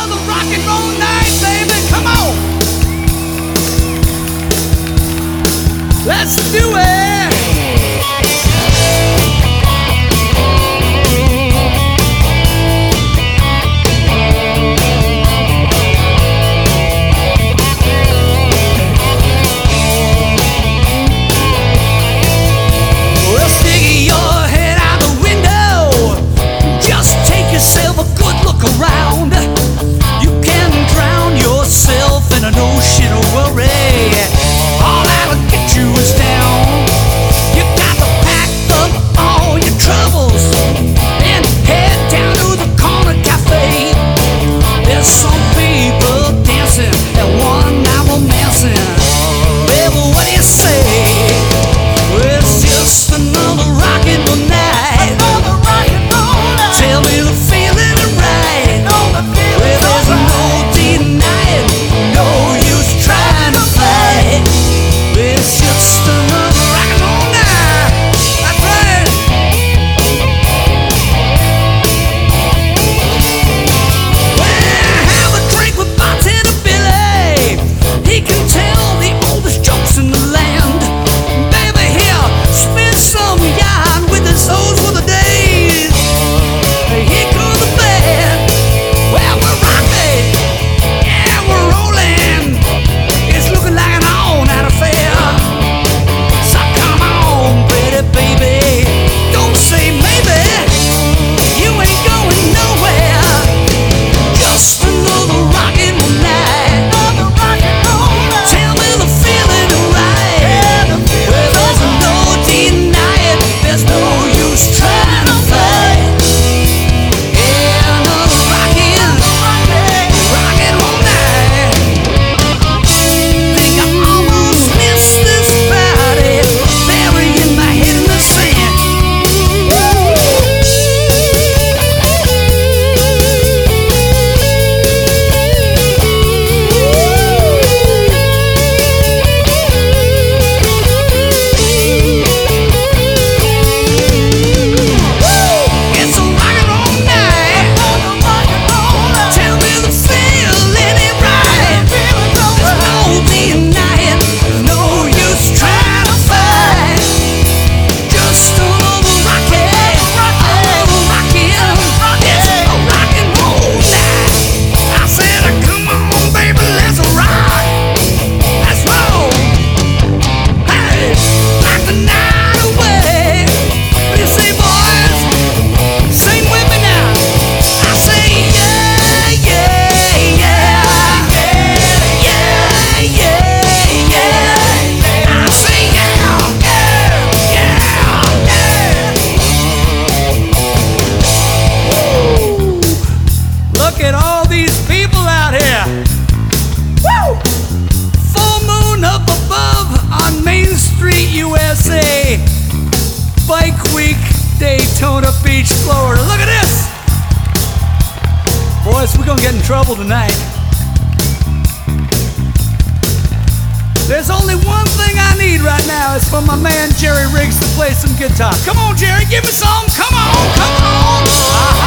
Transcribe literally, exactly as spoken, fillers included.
another rock and roll night, baby. Come on. Let's do it. Well, stick your head out the window. Just take yourself a good look around. You can drown yourself in an ocean of worry. All that'll get you is down. You got to pack up all your troubles and head down to the corner cafe. There's some people dancing and one now romancing. Baby, what do you say? Well, it's just another rock and roll night. Another rock and roll night. Tell me the feeling is right. No, the feeling's well, there's no denying, no use trying to fight. It's just another rock and roll night. That's right. Well, have a drink with bartender Billy. He can tell the oldest jokes in the land. Baby, here, spit some yarn with his hose for the days. Here comes the band. Well, we're rocking and we're rolling. It's looking like an all-night affair. So come on, pretty baby, don't say maybe. You ain't going nowhere. Just another rock and roll night. Another rock and roll night. Tell me the feeling is right. Well, there's no denying, there's no use trying to fight. Yeah, another rockin', rock and roll night. Think I almost missed this party, burying my head in the sand. It's a rock and roll night. Tell me the feeling is right. There's no denying, no use trying to fight. Just another rockin', another rockin'. It's a rock and roll night. I said, come on, baby, let's rock. Let's roll. Hey, rock the night away. What do you say, boys? Sing with me now. I say, yeah, yeah, yeah, yeah, yeah, yeah, yeah. I say, yeah, yeah, yeah, yeah. Look at all these people out here. Woo! Full moon up above on Main Street, U S A. Bike Week, Daytona Beach, Florida. Look at this! Boys, we're gonna get in trouble tonight. There's only one thing I need right now. It's for my man Jerry Riggs to play some guitar. Come on, Jerry, give me some. Come on, come on. Uh-huh.